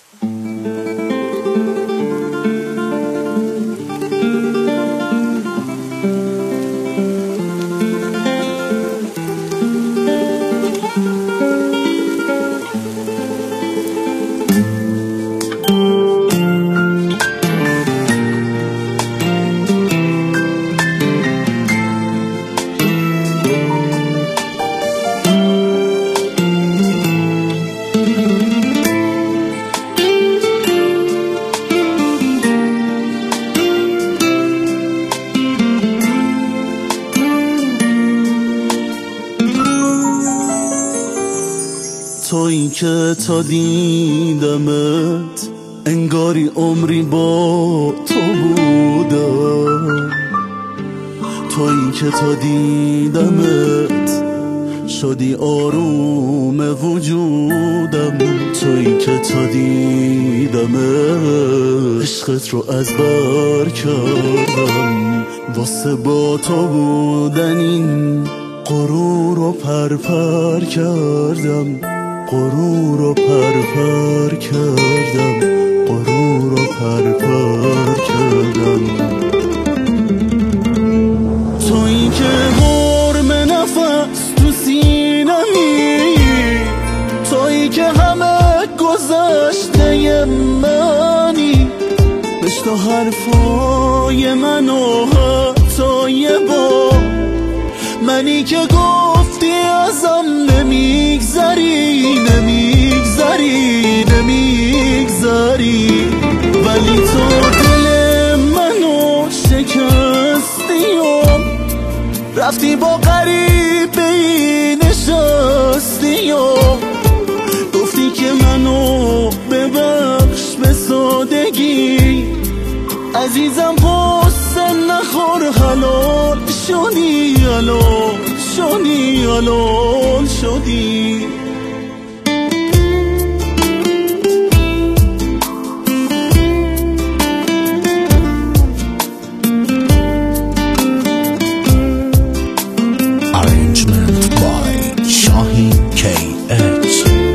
تویی که تا دیدمت انگاری عمری با تو بودم، تویی که تا دیدمت شدی آروم وجودم، تویی که تا دیدمت عشقت رو از بر کردم، واسه با تو بودن این غرور رو پر کردم، غرور رو پر کردم، غرور رو پر کردم. تویی که حرم نفس تو سینمی، تویی که همه گذشته منی، بشنو حرفای منو حتی یه بار، منی که گفتی ازم نمیگذری نمیگذری نمیگذری، ولی تو دل منو شکستی و رفتی با غریبه ای نشستی و گفتی که منو ببخش به سادگی، عزیزم قصه نخور، حلال شدی حلال شدی حلال شدی. Arrangement by Shahin KH.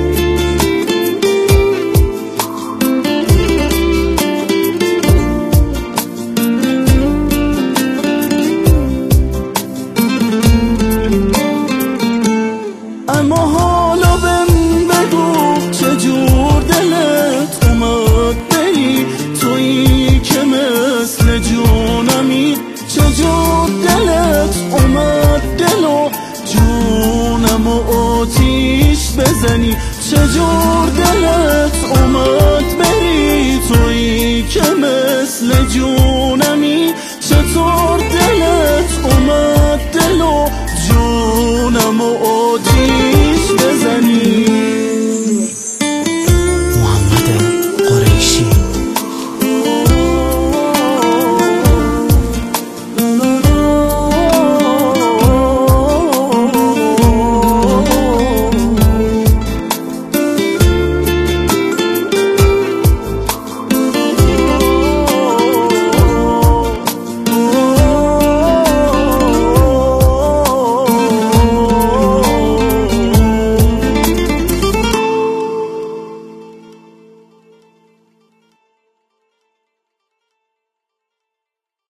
اما حالا بهم بگو چجور دلت اومد بری، تویی که مثل جونمی، چجور دلت اومد دلو جونمو آتیش بزنی، چجور دلت اومد بری، تویی که مثل جونمی، چطور